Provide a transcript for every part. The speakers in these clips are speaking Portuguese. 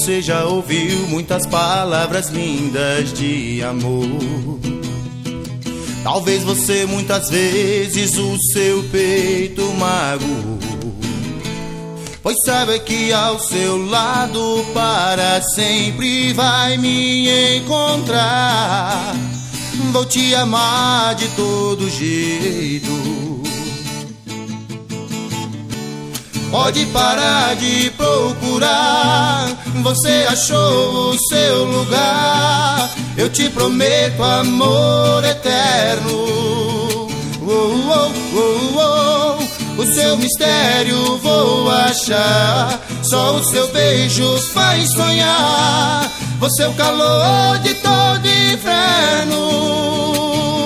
você já ouviu muitas palavras lindas de amor. Talvez você muitas vezes o seu peito magoou, pois sabe que ao seu lado para sempre vai me encontrar. Vou te amar de todo jeito. Pode parar de procurar, você achou o seu lugar. Eu te prometo amor eterno. O seu mistério vou achar, só o seu beijo faz sonhar. Você é o calor de todo inverno.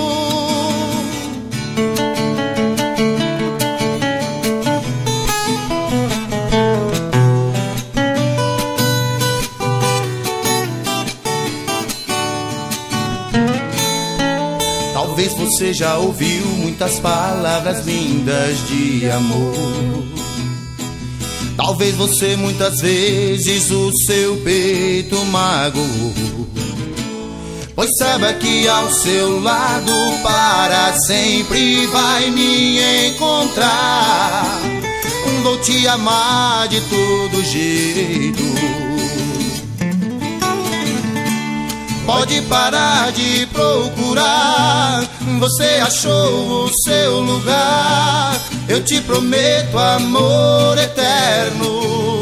Talvez você já ouviu muitas palavras lindas de amor. Talvez você muitas vezes o seu peito magoou, pois saiba que ao seu lado para sempre vai me encontrar. Vou te amar de todo jeito. Pode parar de procurar, você achou o seu lugar. Eu te prometo amor eterno.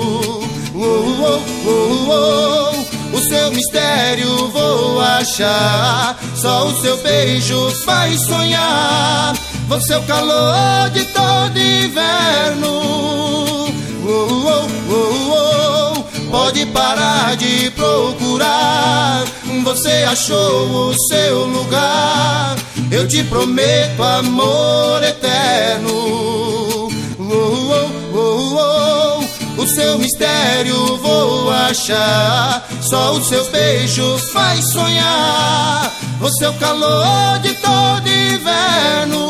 O seu mistério vou achar, só o seu beijo faz sonhar. Você é o calor de todo inverno. Pode parar de procurar, você achou o seu lugar. Eu te prometo amor eterno. O seu mistério vou achar, só o seu beijo faz sonhar. Você é o calor de todo inverno.